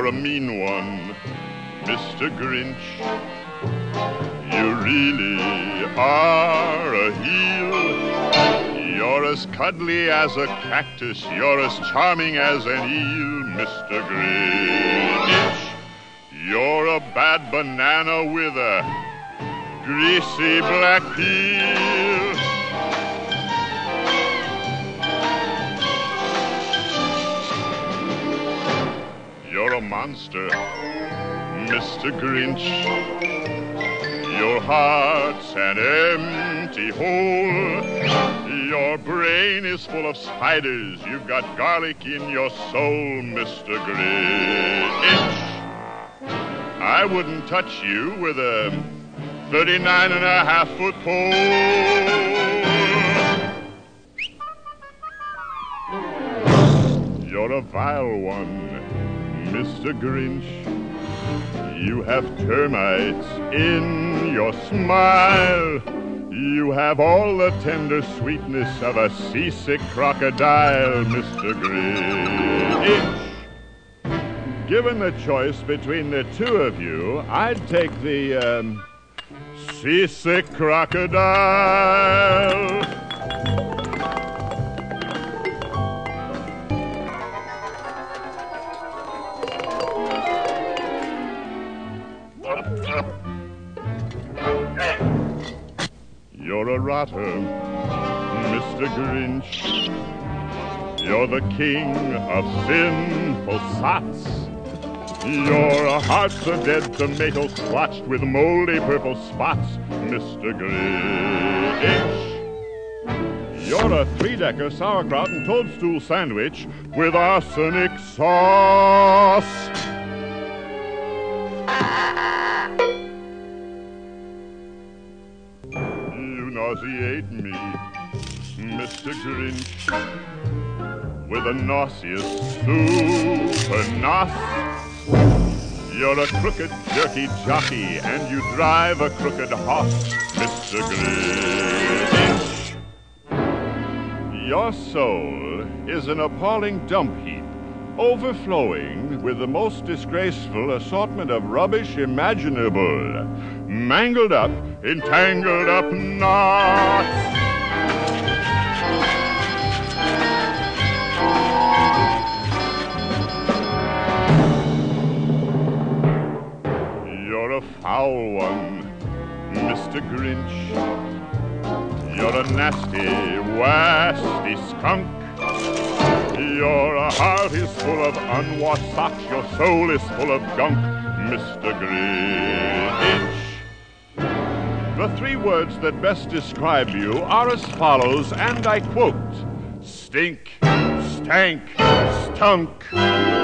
you're a mean one, Mr. Grinch. You really are a heel. You're as cuddly as a cactus, you're as charming as an eel, Mr. Grinch. You're a bad banana with a greasy black peel. You're a monster, Mr. Grinch. Your heart's an empty hole. Your brain is full of spiders. You've got garlic in your soul, Mr. Grinch. I wouldn't touch you with a 39.5-foot pole. You're a vile one, Mr. Grinch. You have termites in your smile. You have all the tender sweetness of a seasick crocodile, Mr. Grinch. Given the choice between the two of you, I'd take the seasick crocodile. You're a rotter, Mr. Grinch. You're the king of sinful sots. Your heart's a dead tomato splotched with moldy purple spots, Mr. Grinch. You're a three-decker sauerkraut and toadstool sandwich with arsenic sauce. You nauseate me, Mr. Grinch, with a nauseous super nos. You're a crooked, jerky jockey, and you drive a crooked horse, Mr. Grinch. Your soul is an appalling dump heap, overflowing with the most disgraceful assortment of rubbish imaginable, mangled up in tangled up knots. You're a foul one, Mr. Grinch. You're a nasty, wasty skunk. Your heart is full of unwashed socks. Your soul is full of gunk, Mr. Grinch. The three words that best describe you are as follows, and I quote: stink, stank, stunk.